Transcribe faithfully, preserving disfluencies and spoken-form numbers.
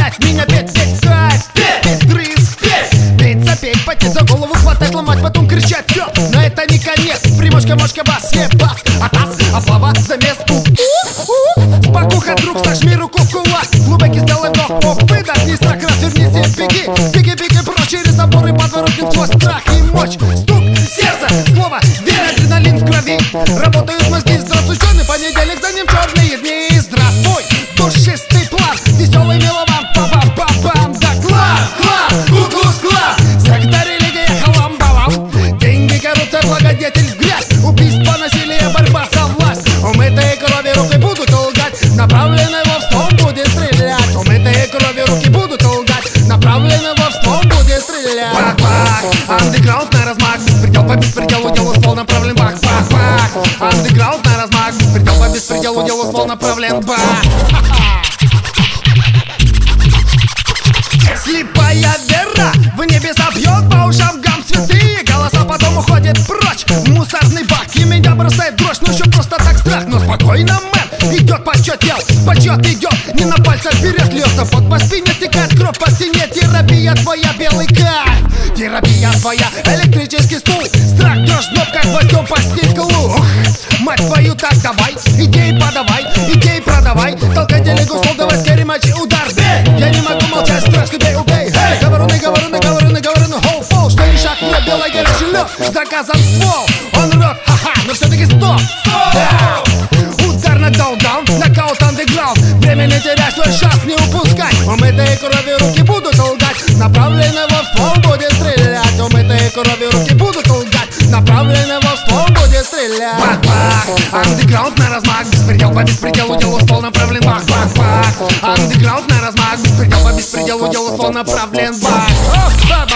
заставь меня петь, петь в кайф, петь, петь дрызг, петь, петь, запеть, потеть за голову, хватать, ломать, потом кричать, все, но это не конец. Примочка, мошка, бас, не бас, атас, а слова замес, спокуха, друг, сожми руку в кулак, глубокий сделай вдох, оп, выдох, не страх, развернись и беги, беги, беги, прочь через заборы, подворотник, твой страх и мощь, стук, сердце, слово, вера, адреналин в крови, работают мозги, здравствуй, черный понедельник, за ним черные дни, здравствуй, душистый план, веселый меломан, па-па-па-пам, да класс, класс, кукус, класс, секторы, лиги, халам-балам, деньги, коррупция, благодетель в грязь, убийство, насилие, борьба за власть, умытые крови руки будут лгать, направленный во стол будет стрелять, умытые крови руки будут лгать, направленный во стол будет стрелять. Бах-бах, андеграунд на размах, беспредел по беспределу, делу ствол направлен, бах-бах-бах, андеграунд на размах, беспредел по беспределу, делу ствол направлен, бах. Слепая вера в небеса бьет по ушам гам, святые голоса потом уходят прочь, мусорный бак, и меня бросает дрожь, ну еще просто так страх, но спокойно, мэн, идет почет дел, почет идет, не на пальцах вперед льется, под по спине стекает кровь по стене, терапия твоя, белый кайф, терапия твоя, электрический стул, страх должно, как гвоздем по стеклу, мать твою, так давай, идеи подавай, идеи продавай, толкай телегу, стол, давай скорее мочи, удар, бей, я не могу молчать, страх тебе убей, эй, говоруны, говоруны, говоруны, говоруны, хоу, фол, что ни шаг, мне белый горячий лед, заказан ствол, он рот, ха-ха, но все-таки стоп, да. Удар на даун-даун, нокаут андеграунд, время не теряй, свой шанс не упускай, умытые кровью руки будут лгать, направленный во ствол будет стрелять, умытые кровью руки будут лгать, направленный во ствол будет стрелять. Бах-бах, андеграунд на размах, беспредел по беспределу, делу ствол направлен, бах-бах-бах, андеграунд на размах, беспредел по беспределу, делу ствол направлен, бах.